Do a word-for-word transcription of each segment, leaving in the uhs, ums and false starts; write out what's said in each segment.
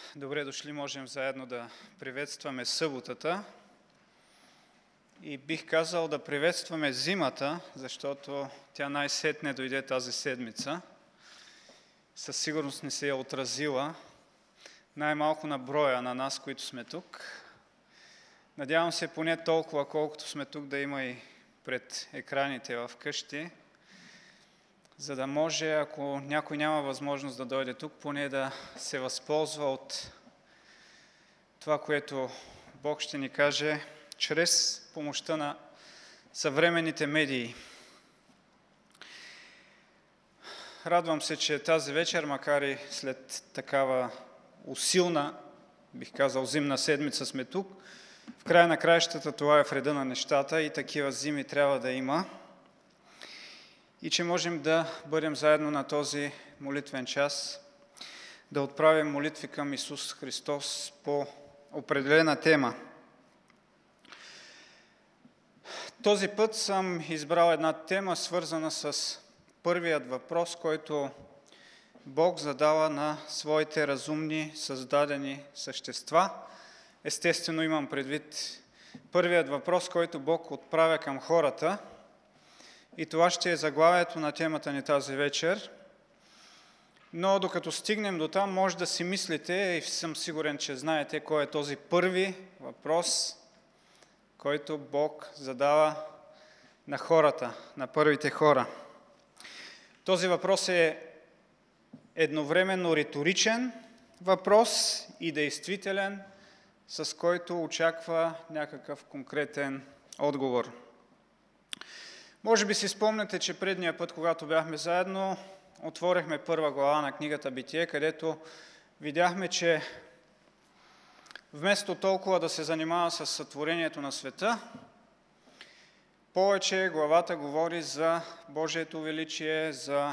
Добре дошли, можем заедно да приветстваме съботата и бих казал да приветстваме зимата, защото тя най-сетне дойде тази седмица. Със сигурност не се е отразила, най-малко на броя на нас, които сме тук. Надявам се поне толкова, колкото сме тук, да има и пред екраните в къщи, за да може, ако някой няма възможност да дойде тук, поне да се възползва от това, което Бог ще ни каже чрез помощта на съвременните медии. Радвам се, че тази вечер, макар и след такава усилна, бих казал, зимна седмица сме тук, в края на краищата това е в реда на нещата и такива зими трябва да има. И че можем да бъдем заедно на този молитвен час, да отправим молитви към Исус Христос по определена тема. Този път съм избрал една тема, свързана с първият въпрос, който Бог задава на своите разумни, създадени същества. Естествено имам предвид първият въпрос, който Бог отправя към хората. И това ще е заглавието на темата ни тази вечер. Но докато стигнем до там, може да си мислите, и съм сигурен, че знаете кой е този първи въпрос, който Бог задава на хората, на първите хора. Този въпрос е едновременно риторичен въпрос и действителен, с който очаква някакъв конкретен отговор. Може би си спомняте, че предния път, когато бяхме заедно, отворихме първа глава на книгата Битие, където видяхме, че вместо толкова да се занимава с сътворението на света, повече главата говори за Божието величие, за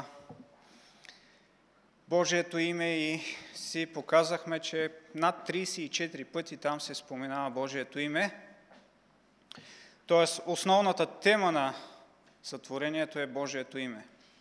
Божието име и си показахме, че над трийсет и четири пъти там се споменава Божието име. Тоест, основната тема на сътворението е Божието име.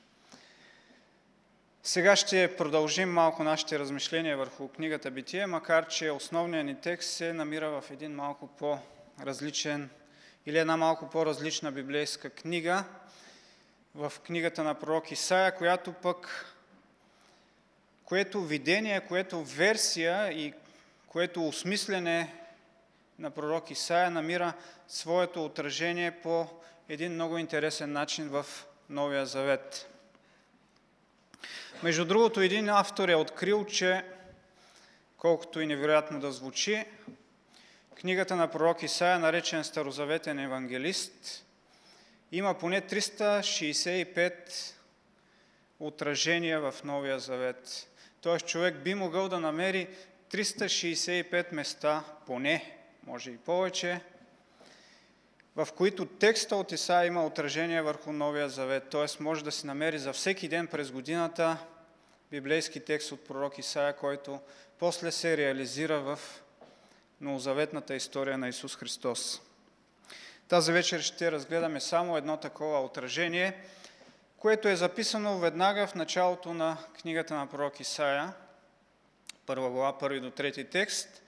Сега ще продължим малко нашите размишления върху книгата Битие, макар че основният ни текст се намира в един малко по-различен или една малко по-различна библейска книга, в книгата на пророк Исаия, която пък, което видение, което версия и което осмислене на пророк Исаия намира своето отражение по един много интересен начин в Новия Завет. Между другото, един автор е открил, че, колкото и невероятно да звучи, книгата на пророк Исаия, наречен Старозаветен евангелист, има поне триста шейсет и пет отражения в Новия Завет. Тоест човек би могъл да намери триста шейсет и пет места, поне, може и повече, в които текста от Исаия има отражение върху Новия Завет. Т.е. може да се намери за всеки ден през годината библейски текст от пророк Исаия, който после се реализира в новозаветната история на Исус Христос. Тази вечер ще разгледаме само едно такова отражение, което е записано веднага в началото на книгата на пророк Исаия, първа глава, първи до трети текст.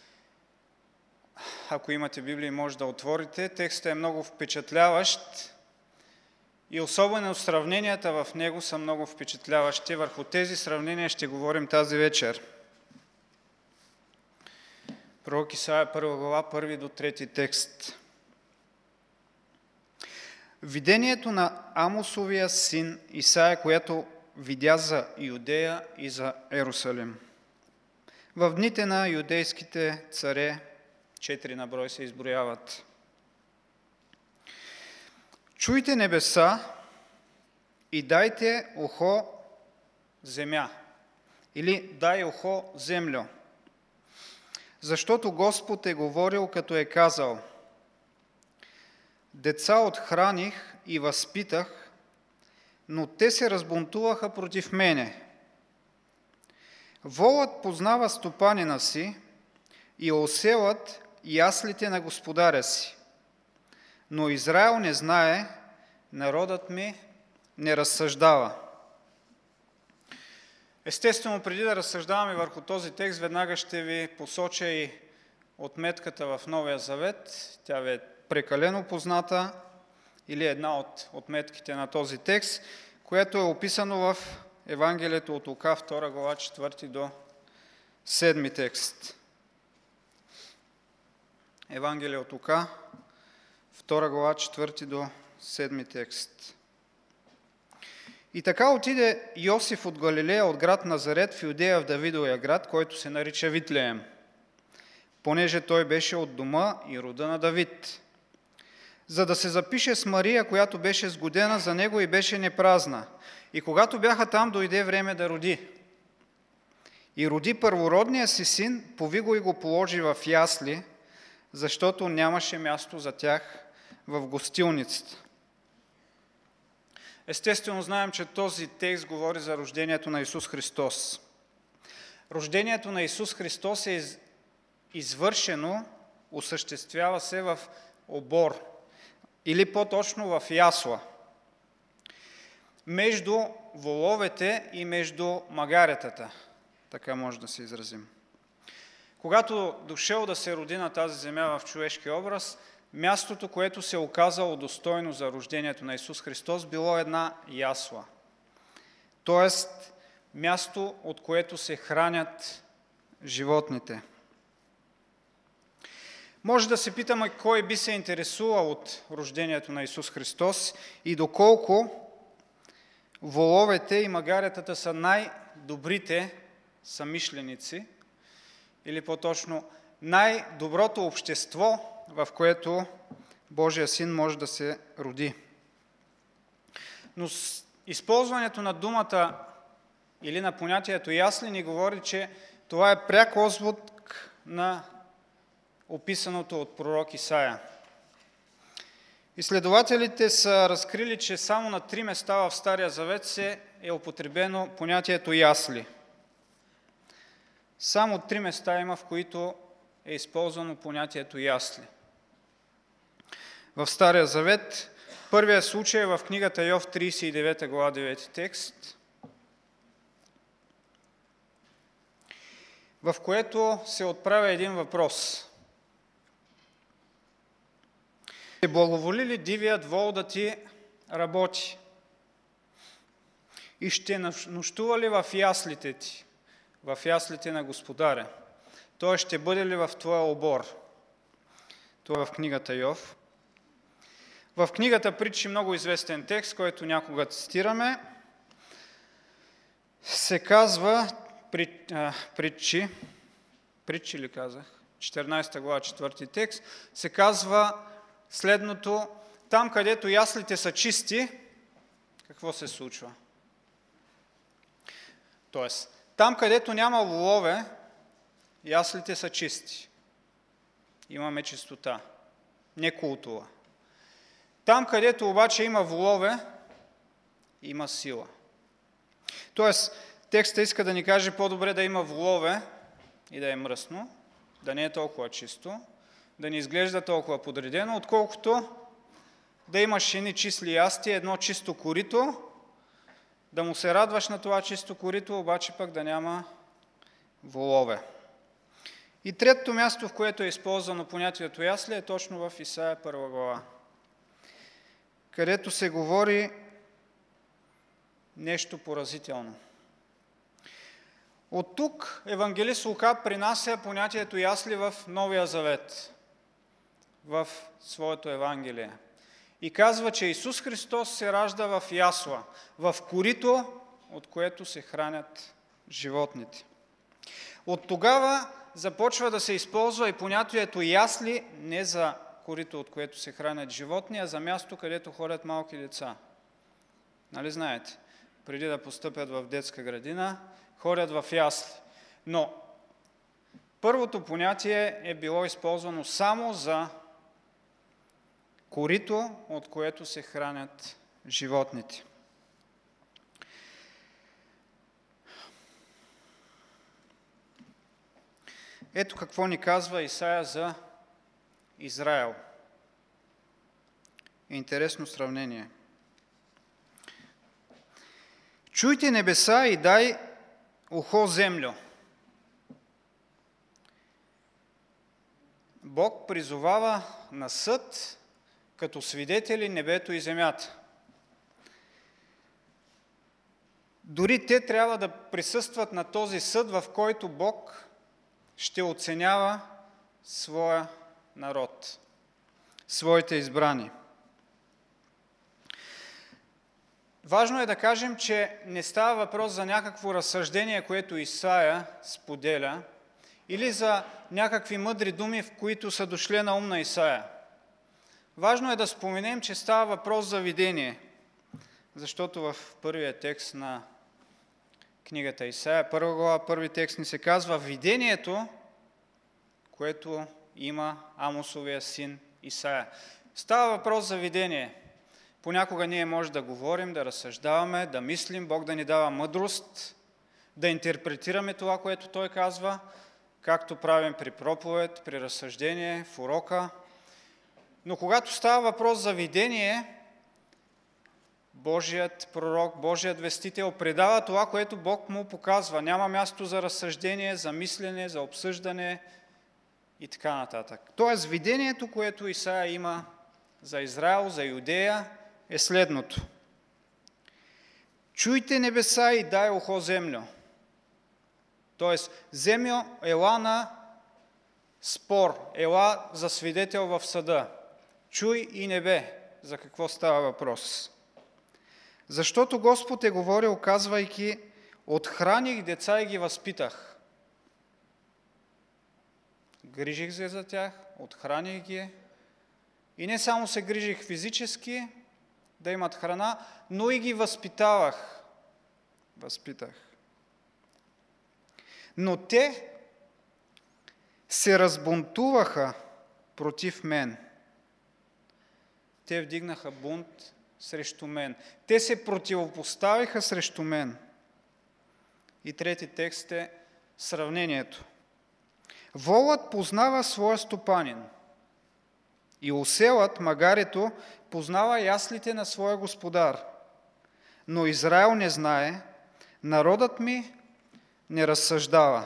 Ако имате Библия, може да отворите. Текстът е много впечатляващ и особено сравненията в него са много впечатляващи. Върху тези сравнения ще говорим тази вечер. Пророк Исаия, първа глава, първи до трети текст. Видението на Амосовия син Исаия, което видя за Юдея и за Ерусалим. В дните на юдейските царе, четири на брой се изброяват. Чуйте небеса и дайте ухо земя, или дай ухо землю, защото Господ е говорил, като е казал: деца отхраних и възпитах, но те се разбунтуваха против мене. Волът познава стопанина си и оселът яслите на господаря си. Но Израел не знае, народът ми не разсъждава. Естествено, преди да разсъждаваме върху този текст, веднага ще ви посоча и отметката в Новия Завет. Тя ви е прекалено позната, или една от отметките на този текст, което е описано в Евангелието от Лука, втора глава, четвърти до седми текст. Евангелие от Лука, втора глава, четвърти до седми текст. И така отиде Йосиф от Галилея, от град Назарет, в Юдея, в Давидовия град, който се нарича Витлеем, понеже той беше от дома и рода на Давид, за да се запише с Мария, която беше сгодена за него и беше непразна. И когато бяха там, дойде време да роди. И роди първородния си син, пови го и го положи в ясли, защото нямаше място за тях в гостилницата. Естествено, знаем, че този текст говори за рождението на Исус Христос. Рождението на Исус Христос е извършено, осъществява се в обор, или по-точно в ясла, между воловете и между магаретата, така може да се изразим. Когато дошъл да се роди на тази земя в човешки образ, мястото, което се оказало достойно за рождението на Исус Христос, било една ясла. Тоест, място, от което се хранят животните. Може да се питаме кой би се интересувал от рождението на Исус Христос и доколко воловете и магаретата са най-добрите съмишленици, или по-точно най-доброто общество, в което Божия син може да се роди. Но с използването на думата или на понятието ясли ни говори, че това е пряк отзвук на описаното от пророк Исаия. Изследователите са разкрили, че само на три места в Стария Завет се е употребено понятието ясли. Само три места има, в които е използвано понятието ясли. В Стария Завет първият случай е в книгата Йов, тридесет и девета глава, девети текст, в което се отправя един въпрос. Ще благоволи ли дивият вол да ти работи? И ще нощува ли в яслите ти, в яслите на Господаря? Той ще бъде ли в твоя обор? Това е в книгата Йов. В книгата Притчи, много известен текст, който някога цитираме, се казва, Притчи, Притчи ли казах? четиринадесета глава, четвърти текст, се казва следното: там, където яслите са чисти, какво се случва? Тоест, там, където няма волове, яслите са чисти. Имаме чистота, не култова. Там, където обаче има волове, има сила. Тоест, текстът иска да ни каже по-добре да има волове и да е мръсно, да не е толкова чисто, да не изглежда толкова подредено, отколкото да имаш едни числи ясти, едно чисто корито, да му се радваш на това чисто корито, обаче пък да няма волове. И третото място, в което е използвано понятието ясли, е точно в Исаия първа глава, където се говори нещо поразително. От тук евангелист Лука принася понятието ясли в Новия Завет, в своето Евангелие. И казва, че Исус Христос се ражда в ясла, в корито, от което се хранят животните. От тогава започва да се използва и понятието ясли не за корито, от което се хранят животни, а за място, където ходят малки деца. Нали знаете? Преди да постъпят в детска градина, ходят в ясли. Но първото понятие е било използвано само за корито, от което се хранят животните. Ето какво ни казва Исаия за Израел. Интересно сравнение. Чуйте, небеса, и дай ухо землю. Бог призовава на съд като свидетели небето и земята. Дори те трябва да присъстват на този съд, в който Бог ще оценява своя народ, своите избрани. Важно е да кажем, че не става въпрос за някакво разсъждение, което Исаия споделя, или за някакви мъдри думи, в които са дошли на ум на Исаия. Важно е да споменем, че става въпрос за видение, защото в първия текст на книгата Исаия, първа глава, първи текст ни се казва видението, което има Амосовия син Исаия. Става въпрос за видение. Понякога ние може да говорим, да разсъждаваме, да мислим, Бог да ни дава мъдрост, да интерпретираме това, което Той казва, както правим при проповед, при разсъждение, в урока. Но когато става въпрос за видение, Божият пророк, Божият вестител предава това, което Бог му показва. Няма място за разсъждение, за мислене, за обсъждане и така нататък. Тоест, видението, което Исаия има за Израел, за Юдея, е следното. Чуйте небеса и дай ухо землю. Тоест, землю, ела на спор, ела за свидетел в съда. Чуй и небе. За какво става въпрос? Защото Господ е говорил, казвайки, отхраних деца и ги възпитах. Грижих се за тях, отхраних ги. И не само се грижих физически, да имат храна, но и ги възпитавах. Възпитах. Но те се разбунтуваха против мен. Те вдигнаха бунт срещу мен. Те се противопоставиха срещу мен. И трети текст е сравнението. Волът познава своя стопанин и оселът, магарето, познава яслите на своя господар. Но Израел не знае, народът ми не разсъждава.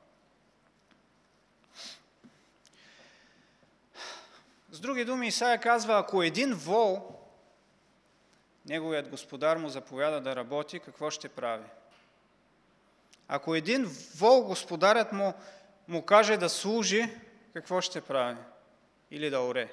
С други думи, Исаия казва, ако един вол, неговият господар му заповяда да работи, какво ще прави? Ако един вол, господарят му, му каже да служи, какво ще прави? Или да оре?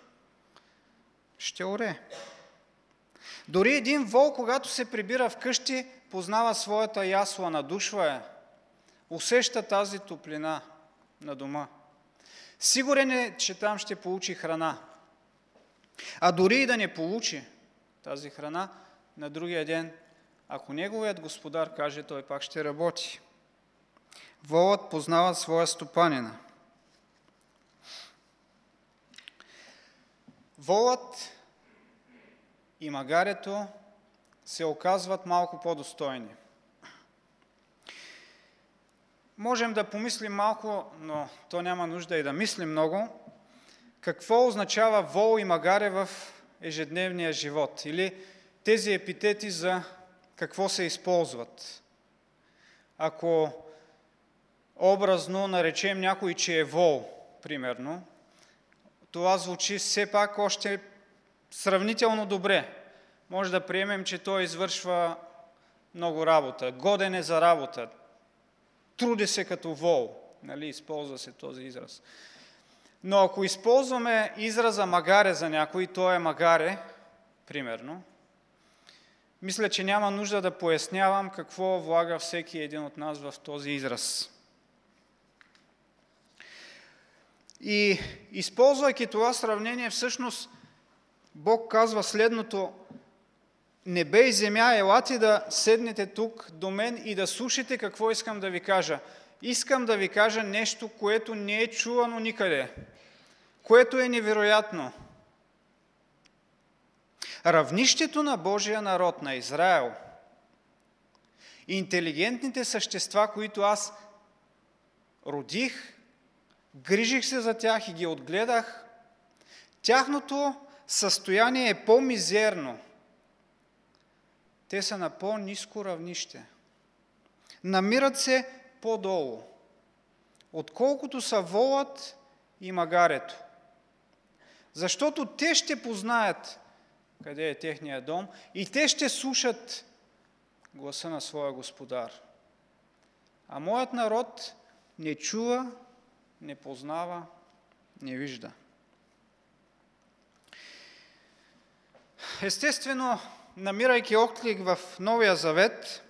Ще оре. Дори един вол, когато се прибира вкъщи, познава своята ясла, надушва я, усеща тази топлина на дома. Сигурен е, че там ще получи храна. А дори и да не получи тази храна, на другия ден, ако неговият господар каже, той пак ще работи. Волът познава своя стопанина. Волът и магарето се оказват малко по-достойни. Можем да помислим малко, но то няма нужда и да мислим много, какво означава вол и магаре в ежедневния живот или тези епитети за какво се използват. Ако образно наречем някой, че е вол, примерно, това звучи все пак още сравнително добре. Може да приемем, че той извършва много работа, годен е за работа, труди се като вол, нали, използва се този израз. Но ако използваме израза магаре за някой, то е магаре, примерно, мисля, че няма нужда да пояснявам какво влага всеки един от нас в този израз. И използвайки това сравнение, всъщност Бог казва следното: небе и земя, елате да седнете тук до мен и да слушате какво искам да ви кажа. Искам да ви кажа нещо, което не е чувано никъде, което е невероятно. Равнището на Божия народ, на Израел, интелигентните същества, които аз родих, грижих се за тях и ги отгледах, тяхното състояние е по-мизерно. Те са на по-ниско равнище. намират се по-долу, отколкото са волът и магарето. Защото те ще познаят къде е техния дом и те ще слушат гласа на своя Господар. А моят народ не чува, не познава, не вижда. Естествено, намирайки отклик в Новия Завет,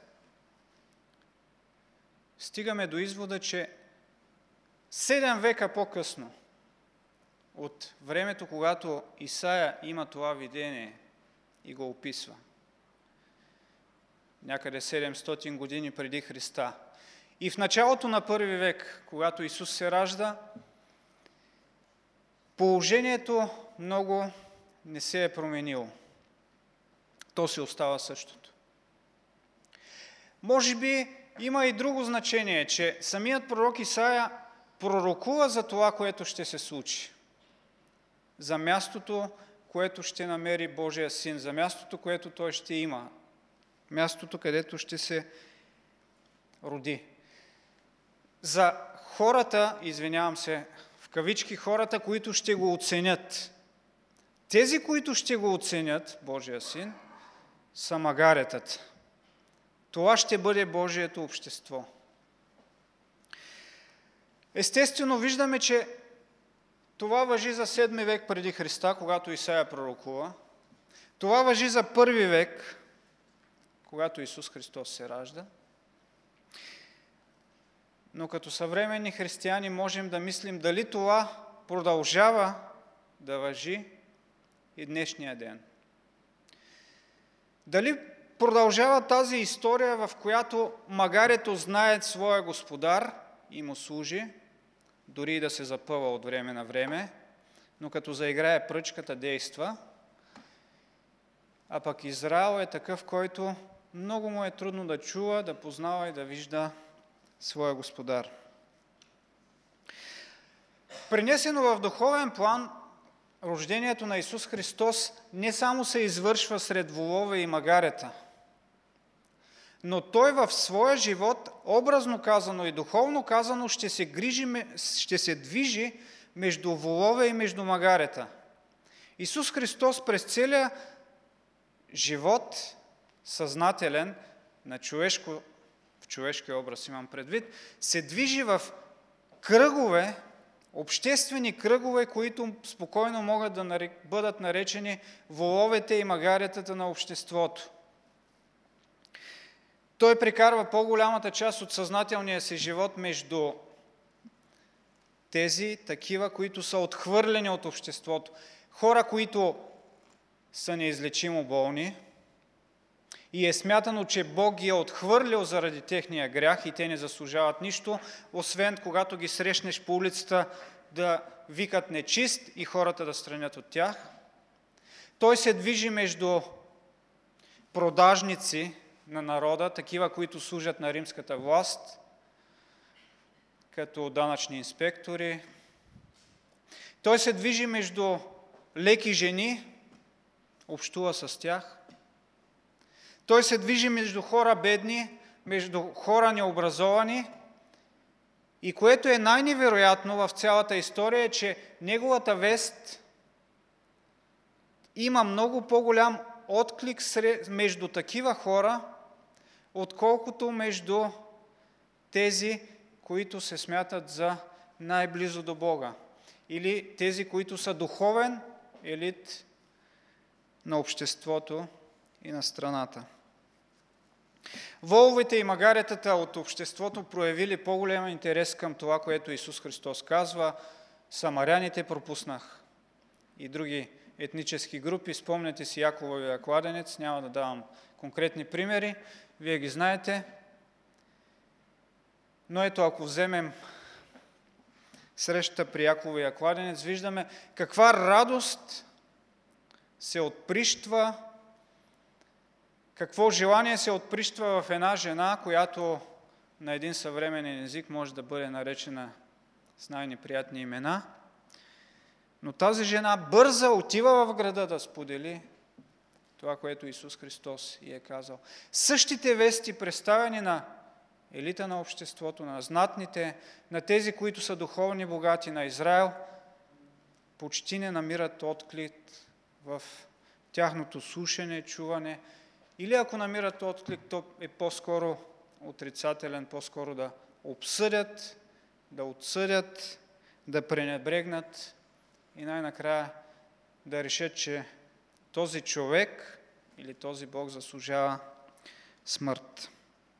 стигаме до извода, че седем века по-късно от времето, когато Исаия има това видение и го описва, някъде седемстотин години преди Христа, и в началото на първи век, когато Исус се ражда, положението много не се е променило. То си остава същото. Може би има и друго значение, че самият пророк Исаия пророкува за това, което ще се случи. За мястото, което ще намери Божия Син, за мястото, което той ще има, мястото, където ще се роди. За хората, извинявам се, в кавички хората, които ще го оценят. Тези, които ще го оценят, Божия Син, са магаретата. Това ще бъде Божието общество. Естествено, виждаме, че това важи за седми век преди Христа, когато Исаия пророкува. Това важи за първи век, когато Исус Христос се ражда. Но като съвременни християни можем да мислим дали това продължава да важи и днешния ден. Дали продължава тази история, в която магарето знае своя Господар и му служи, дори и да се запъва от време на време, но като заиграе пръчката действа, а пък Израел е такъв, който много му е трудно да чува, да познава и да вижда своя Господар. Принесено в духовен план, рождението на Исус Христос не само се извършва сред волове и магарета, но Той в своя живот, образно казано и духовно казано, ще се, грижи, ще се движи между волове и между магарета. Исус Христос през целия живот, съзнателен, на човешко, в човешки образ имам предвид, се движи в кръгове, обществени кръгове, които спокойно могат да бъдат наречени воловете и магаретата на обществото. Той прекарва по-голямата част от съзнателния си живот между тези такива, които са отхвърлени от обществото. Хора, които са неизлечимо болни и е смятано, че Бог ги е отхвърлил заради техния грях и те не заслужават нищо, освен когато ги срещнеш по улицата да викат нечист и хората да странят от тях. Той се движи между продажници на народа, такива, които служат на римската власт, като данъчни инспектори. Той се движи между леки жени, общува с тях. Той се движи между хора бедни, между хора необразовани. И което е най-невероятно в цялата история е, че неговата вест има много по-голям отклик между такива хора, отколкото между тези, които се смятат за най-близо до Бога, или тези, които са духовен елит на обществото и на страната. Воловете и магаретата от обществото проявили по-голям интерес към това, което Исус Христос казва. Самаряните пропуснах и други етнически групи. Спомняте си Якововия кладенец, няма да давам конкретни примери, вие ги знаете. Но ето, ако вземем срещата при Якововия кладенец, виждаме каква радост се отприщва, какво желание се отприщва в една жена, която на един съвременен език може да бъде наречена с най-неприятни имена. Но тази жена бърза отива в града да сподели това, което Исус Христос ѝ е казал. Същите вести, представени на елита на обществото, на знатните, на тези, които са духовни богати на Израел, почти не намират отклик в тяхното слушане, чуване, или ако намират отклик, то е по-скоро отрицателен, по-скоро да обсъдят, да отсъдят, да пренебрегнат и най-накрая да решат, че този човек или този Бог заслужава смърт.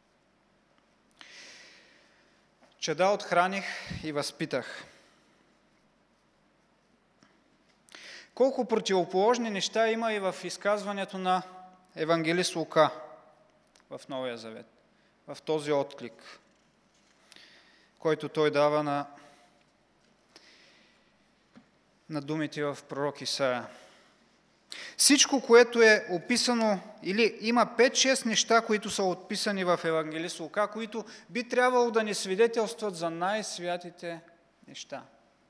Чада отхраних и възпитах. Колко противоположни неща има и в изказването на евангелист Лука в Новия Завет, в този отклик, който той дава на, на думите в пророк Исаия. Всичко, което е описано, или има пет-шест неща, които са описани в евангелист Лука, които би трябвало да ни свидетелстват за най-святите неща.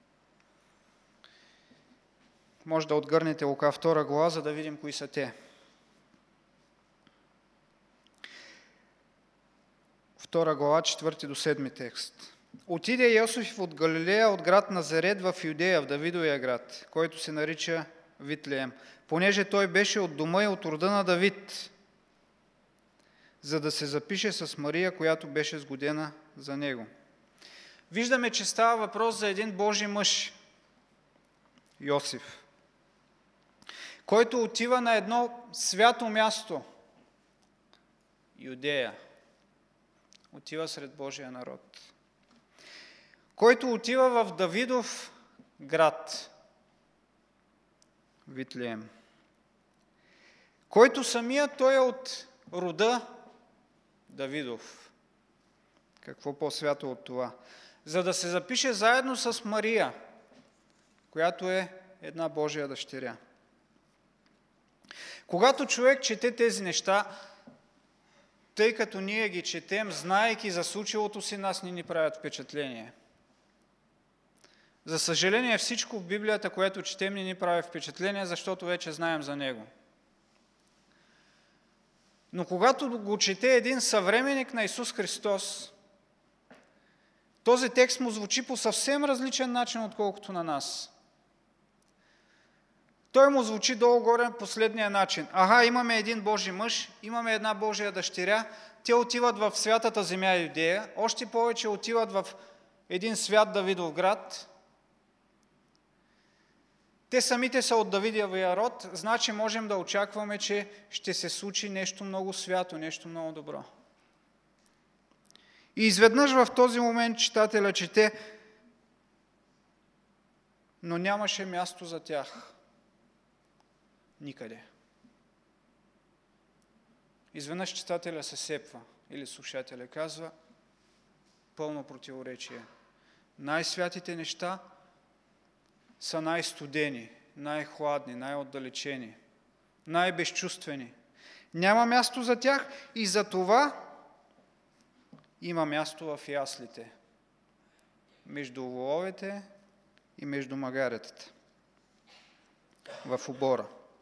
Може да отгърнете Лука втора глава, за да видим кои са те. Втора глава, четвърти до седми текст. Отиде Йосиф от Галилея, от град Назарет в Юдея, в Давидовия град, който се нарича Витлеем, понеже той беше от дома и от рода на Давид, за да се запише с Мария, която беше сгодена за него. Виждаме, че става въпрос за един Божи мъж, Йосиф, който отива на едно свято място, Юдея, отива сред Божия народ, който отива в Давидов град, Витлеем, който самия той е от рода Давидов. Какво по-свято от това? За да се запише заедно с Мария, която е една Божия дъщеря. Когато човек чете тези неща, тъй като ние ги четем, знаейки за случилото си, нас не ни правят впечатление. За съжаление, всичко в Библията, което четем, не ни прави впечатление, защото вече знаем за него. Но когато го чете един съвременник на Исус Христос, този текст му звучи по съвсем различен начин, отколкото на нас. Той му звучи долу-горе последния начин. Ага, имаме един Божи мъж, имаме една Божия дъщеря, те отиват в святата земя Юдея, още повече отиват в един свят Давидов град. Те самите са от Давидовия род, значи можем да очакваме, че ще се случи нещо много свято, нещо много добро. И изведнъж в този момент читателя чете, но нямаше място за тях. Никъде. Изведнъж читателя се сепва или слушателя казва пълно противоречие. Най-святите неща са най-студени, най-хладни, най-отдалечени, най-безчувствени. Няма място за тях и за това има място в яслите, между воловете и между магаретата, в обора.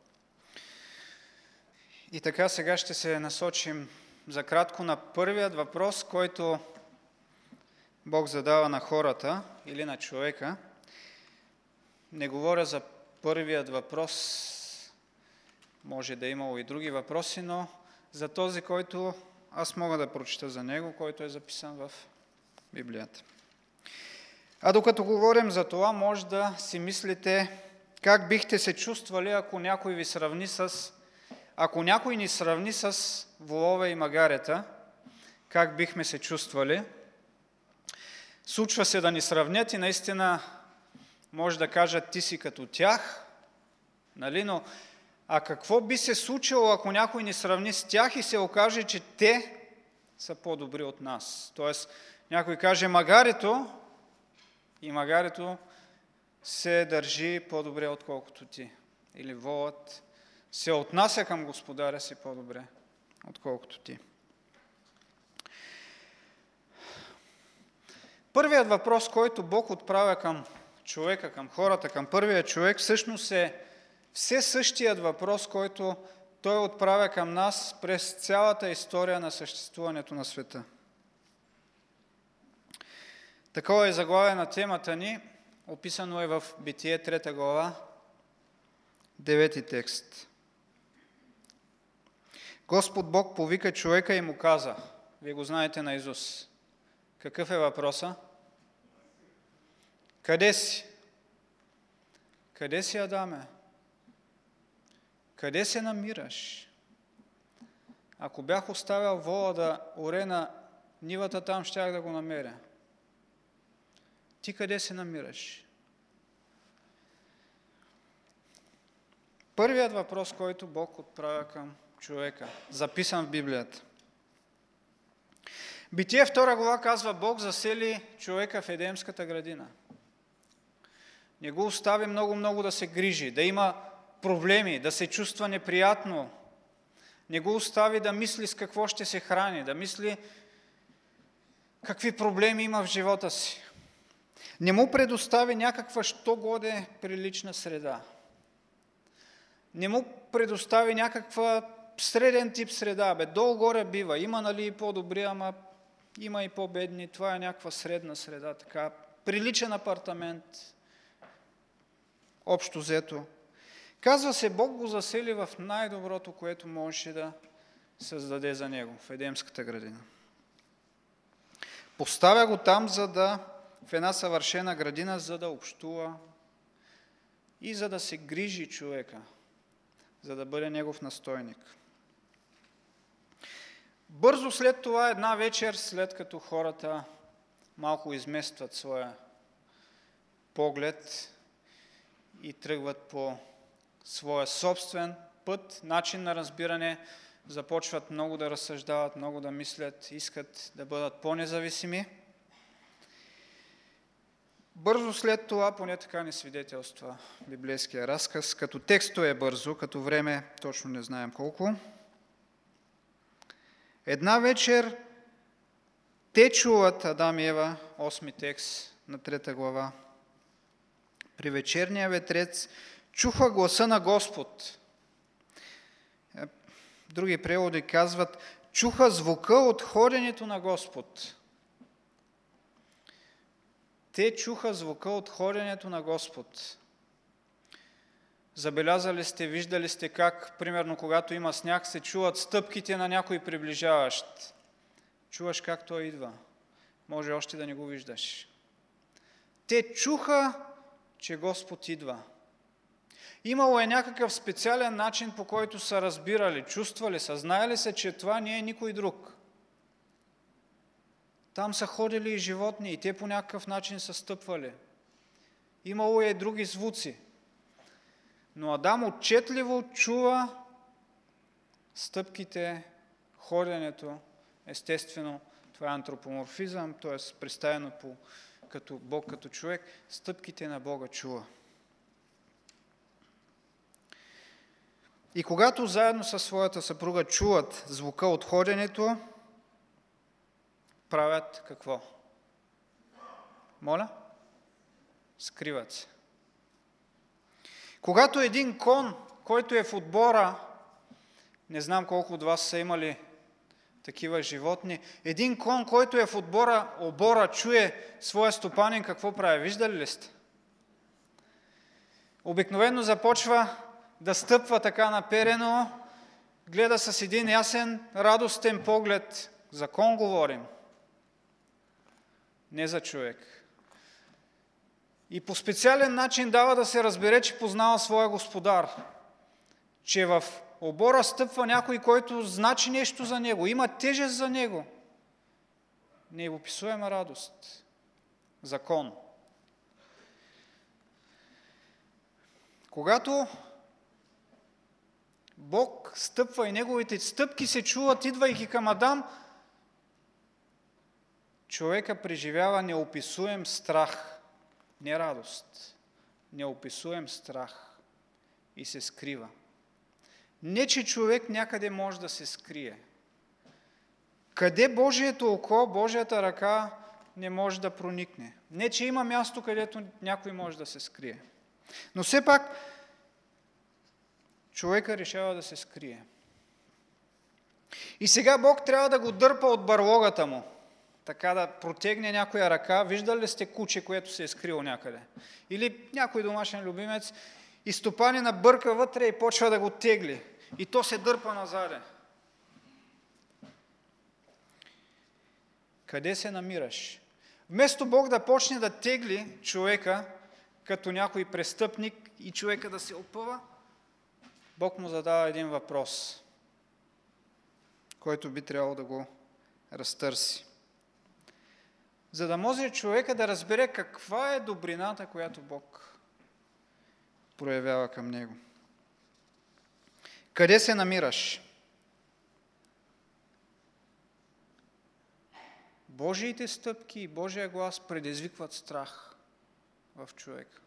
И така сега ще се насочим за кратко на първият въпрос, който Бог задава на хората или на човека. Не говоря за първият въпрос, може да е имало и други въпроси, но за този, който аз мога да прочита за него, който е записан в Библията. А докато говорим за това, може да си мислите как бихте се чувствали, ако някой ви сравни с Ако някой ни сравни с волове и магарета, как бихме се чувствали? Случва се да ни сравнят и наистина може да кажат, ти си като тях, нали? Но а какво би се случило, ако някой ни сравни с тях и се окаже, че те са по-добри от нас? Тоест, някой каже магарето и магарето се държи по-добре, отколкото ти. Или волът се отнася към Господаря си по-добре, отколкото ти. Първият въпрос, който Бог отправя към човека, към хората, към първия човек, всъщност е все същият въпрос, който Той отправя към нас през цялата история на съществуването на света. Такова е заглавие на темата ни, описано е в Битие трета глава, девети текст. Господ Бог повика човека и му каза, вие го знаете наизуст. Какъв е въпроса? Къде си? Къде си, Адаме? Къде се намираш? Ако бях оставил вола да оре на нивата, там щях да го намеря. Ти къде се намираш? Първият въпрос, който Бог отправя към човека, записан в Библията. Битие втора глава казва, Бог засели човека в Едемската градина. Не го остави много-много да се грижи, да има проблеми, да се чувства неприятно. Не го остави да мисли с какво ще се храни, да мисли какви проблеми има в живота си. Не му предостави някаква що-годе прилична среда. Не му предостави някаква среден тип среда. Бе, долу-горе бива. Има, нали, и по-добри, ама има и по-бедни. Това е някаква средна среда. Така, приличен апартамент. Общо взето. Казва се, Бог го засели в най-доброто, което можеше да създаде за него, в Едемската градина. Поставя го там, за да, в една съвършена градина, за да общува и за да се грижи човека, за да бъде негов настойник. Бързо след това, една вечер, след като хората малко изместват своя поглед и тръгват по своя собствен път, начин на разбиране, започват много да разсъждават, много да мислят, искат да бъдат по-независими. Бързо след това, поне така ни свидетелства библейския разказ, като тексто е бързо, като време точно не знаем колко. Една вечер те чуват, Адам и Ева, осми текст на трета глава. При вечерния ветрец чуха гласа на Господ. Други преводи казват, чуха звука от ходенето на Господ. Те чуха звука от ходенето на Господ. Забелязали сте, виждали сте как, примерно, когато има сняг, се чуват стъпките на някой приближаващ. Чуваш как той идва. Може още да не го виждаш. Те чуха, че Господ идва. Имало е някакъв специален начин, по който са разбирали, чувствали, съзнаяли се, че това не е никой друг. Там са ходили и животни, и те по някакъв начин са стъпвали. Имало е и други звуци. Но Адам отчетливо чува стъпките, ходенето, естествено, това е антропоморфизъм, т.е. представено по, като Бог, като човек, стъпките на Бога чува. И когато заедно със своята съпруга чуват звука от ходенето, правят какво? Моля? Скриват се. Когато един кон, който е в отбора, не знам колко от вас са имали такива животни, един кон, който е в отбора, обора, чуе своя стопанин, какво прави? Виждали ли сте? Обикновено започва да стъпва така наперено, гледа с един ясен, радостен поглед. За кон говорим, не за човек. И по специален начин дава да се разбере, че познава своя господар. Че в обора стъпва някой, който значи нещо за него, има тежест за него. Неописуема радост. Закон. Когато Бог стъпва и неговите стъпки се чуват, идвайки към Адам, човека преживява неописуем страх. Не радост, неописуем страх и се скрива. Не, че човек някъде може да се скрие. Къде Божието око, Божията ръка не може да проникне. Не, че има място, където някой може да се скрие. Но все пак човека решава да се скрие. И сега Бог трябва да го дърпа от барлогата му. така да протегне някоя ръка. Виждали ли сте куче, което се е скрило някъде? Или някой домашен любимец и стопанина бърка вътре и почва да го тегли. И то се дърпа назаде. Къде се намираш? Вместо Бог да почне да тегли човека като някой престъпник и човека да се опъва, Бог му задава един въпрос, който би трябвало да го разтърси. За да може човека да разбере каква е добрината, която Бог проявява към него. Къде се намираш? Божиите стъпки и Божия глас предизвикват страх в човека.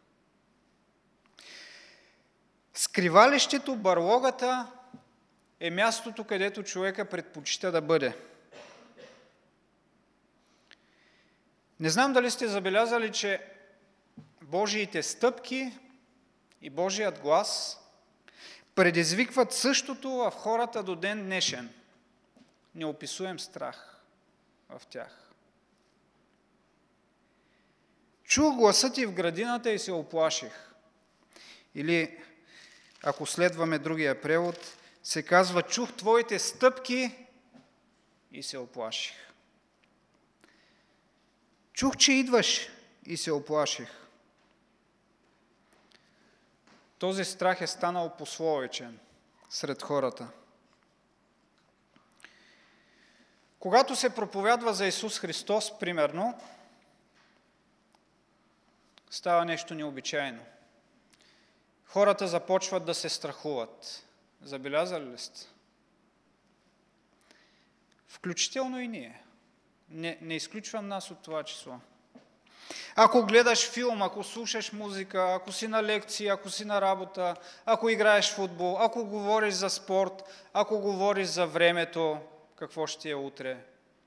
Скривалището, барлогата е мястото, където човека предпочита да бъде. Не знам дали сте забелязали, че Божиите стъпки и Божият глас предизвикват същото в хората до ден днешен. Неописуем страх в тях. Чух гласа ти в градината и се оплаших. Или, ако следваме другия превод, се казва: чух твоите стъпки и се оплаших. Чух, че идваш и се оплаших. Този страх е станал пословичен сред хората. Когато се проповядва за Исус Христос, примерно, става нещо необичайно. Хората започват да се страхуват. Забелязали ли сте? Включително и ние. Не, не изключвам нас от това число. Ако гледаш филм, ако слушаш музика, ако си на лекции, ако си на работа, ако играеш футбол, ако говориш за спорт, ако говориш за времето, какво ще е утре,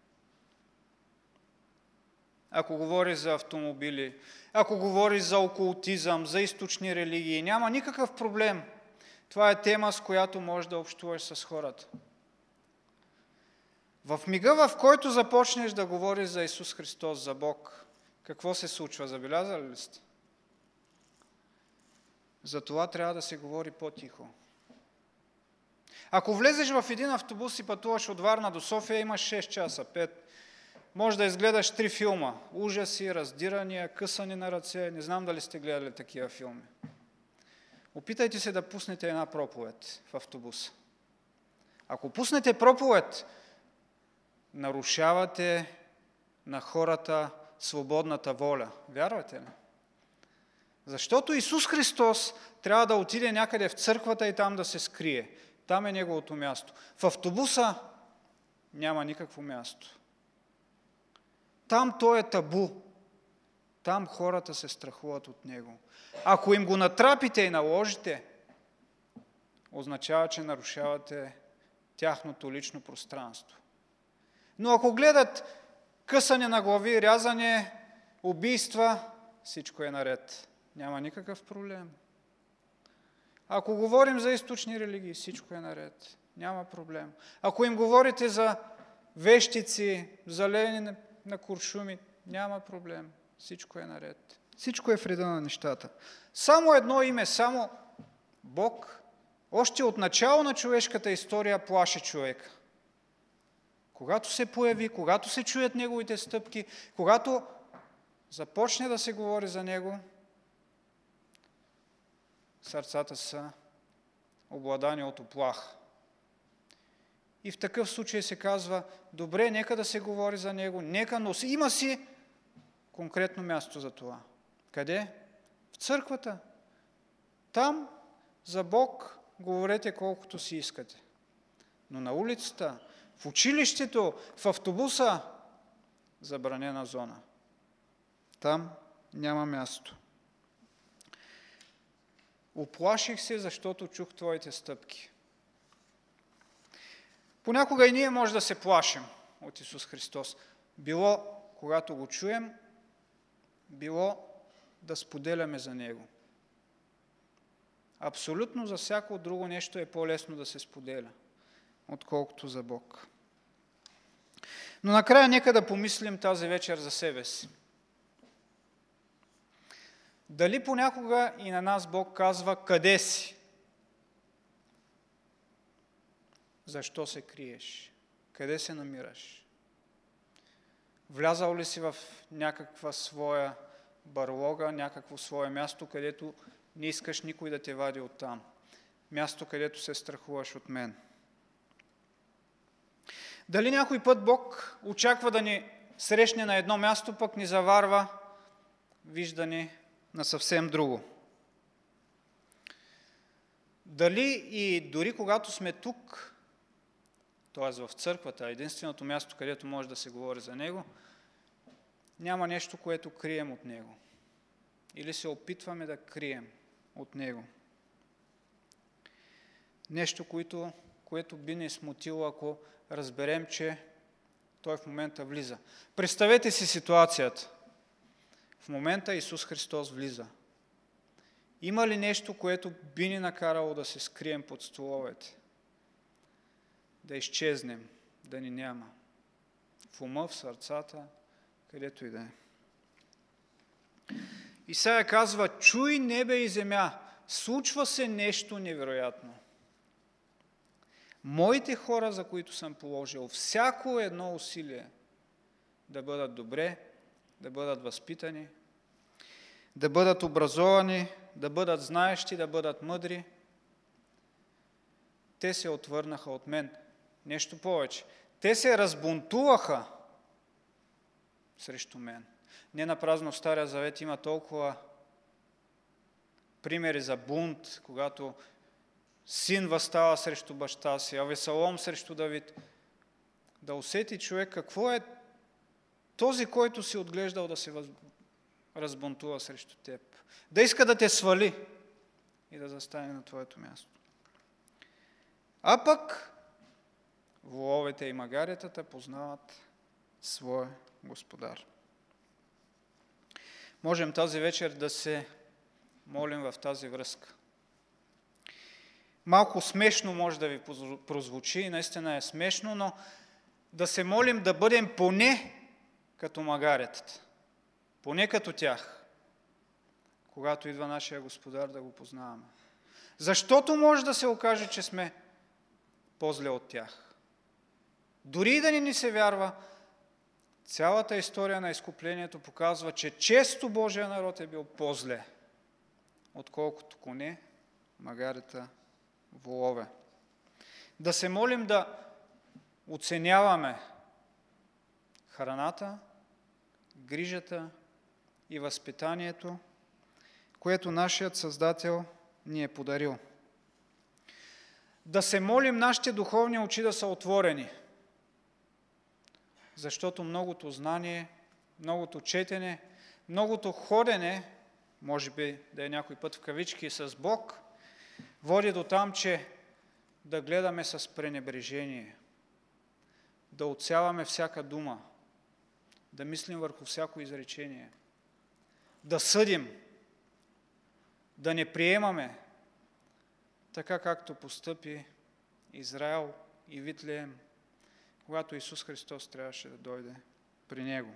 ако говориш за автомобили, ако говориш за окултизъм, за източни религии, няма никакъв проблем. Това е тема, с която можеш да общуваш с хората. В мига, в който започнеш да говориш за Исус Христос, за Бог, какво се случва? Забелязали ли сте? За това трябва да се говори по-тихо. Ако влезеш в един автобус и пътуваш от Варна до София, имаш шест часа, пет. Може да изгледаш три филма. Ужаси, раздирания, късани на ръце. Не знам дали сте гледали такива филми. Опитайте се да пуснете една проповед в автобуса. Ако пуснете проповед, нарушавате на хората свободната воля. Вярвате ли? Защото Исус Христос трябва да отиде някъде в църквата и там да се скрие. Там е неговото място. В автобуса няма никакво място. Там той е табу. Там хората се страхуват от него. Ако им го натрапите и наложите, означава, че нарушавате тяхното лично пространство. Но ако гледат късане на глави, рязане, убийства, всичко е наред. Няма никакъв проблем. Ако говорим за източни религии, всичко е наред. Няма проблем. Ако им говорите за вещици, за леене на куршуми, няма проблем. Всичко е наред. Всичко е в реда на нещата. Само едно име, само Бог, още от начало на човешката история плаши човека. Когато се появи, когато се чуят неговите стъпки, когато започне да се говори за него, сърцата са обладани от уплах. И в такъв случай се казва: добре, нека да се говори за него, нека, но има си конкретно място за това. Къде? В църквата. Там за Бог говорете колкото си искате. Но на улицата, в училището, в автобуса, забранена зона. Там няма място. Уплаших се, защото чух твоите стъпки. Понякога и ние може да се плашим от Исус Христос. Било когато го чуем, било да споделяме за Него. Абсолютно за всяко друго нещо е по-лесно да се споделя, отколкото за Бог. Но накрая нека да помислим тази вечер за себе си. Дали понякога и на нас Бог казва: къде си? Защо се криеш? Къде се намираш? Влязал ли си в някаква своя барлога, някакво свое място, където не искаш никой да те вади оттам? Място, където се страхуваш от мен. Дали някой път Бог очаква да ни срещне на едно място, пък ни заварва виждане на съвсем друго? Дали и дори когато сме тук, т.е. в църквата, единственото място, където може да се говори за Него, няма нещо, което крием от Него? Или се опитваме да крием от Него? Нещо, което, което би ни смутило, ако разберем, че Той в момента влиза. Представете си ситуацията. В момента Исус Христос влиза. Има ли нещо, което би ни накарало да се скрием под столовете? Да изчезнем, да ни няма? В ума, в сърцата, където и да е. Исаия казва: чуй небе и земя, случва се нещо невероятно. Моите хора, за които съм положил всяко едно усилие да бъдат добре, да бъдат възпитани, да бъдат образовани, да бъдат знаещи, да бъдат мъдри, те се отвърнаха от мен. Нещо повече. Те се разбунтуваха срещу мен. Не напразно в Стария Завет има толкова примери за бунт, когато син възстава срещу баща си, Авесалом срещу Давид. Да усети човек какво е този, който си отглеждал да се въз... разбунтува срещу теб. Да иска да те свали и да застане на твоето място. А пък воловете и магаретата познават своя Господар. Можем тази вечер да се молим в тази връзка. Малко смешно може да ви прозвучи, наистина е смешно, но да се молим да бъдем поне като магаретата, поне като тях, когато идва нашия Господар, да го познаваме. Защото може да се окаже, че сме по-зле от тях. Дори и да ни ни се вярва, цялата история на изкуплението показва, че често Божия народ е бил по-зле, отколкото коне, магарета, волове. Да се молим да оценяваме храната, грижата и възпитанието, което нашият Създател ни е подарил. Да се молим нашите духовни очи да са отворени, защото многото знание, многото четене, многото ходене, може би да е някой път в кавички с Бог, води до там, че да гледаме с пренебрежение, да отсяваме всяка дума, да мислим върху всяко изречение, да съдим, да не приемаме, така както постъпи Израел и Витлеем, когато Исус Христос трябваше да дойде при него.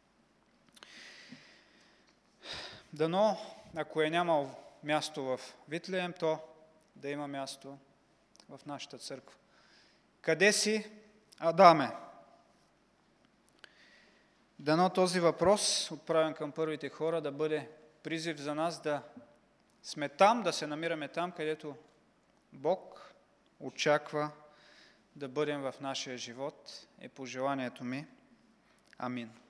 Дано, ако е нямал място в Витлеем, то да има място в нашата църква. Къде си, Адаме? Дано този въпрос, отправен към първите хора, да бъде призив за нас да сме там, да се намираме там, където Бог очаква да бъдем в нашия живот, е пожеланието ми. Амин.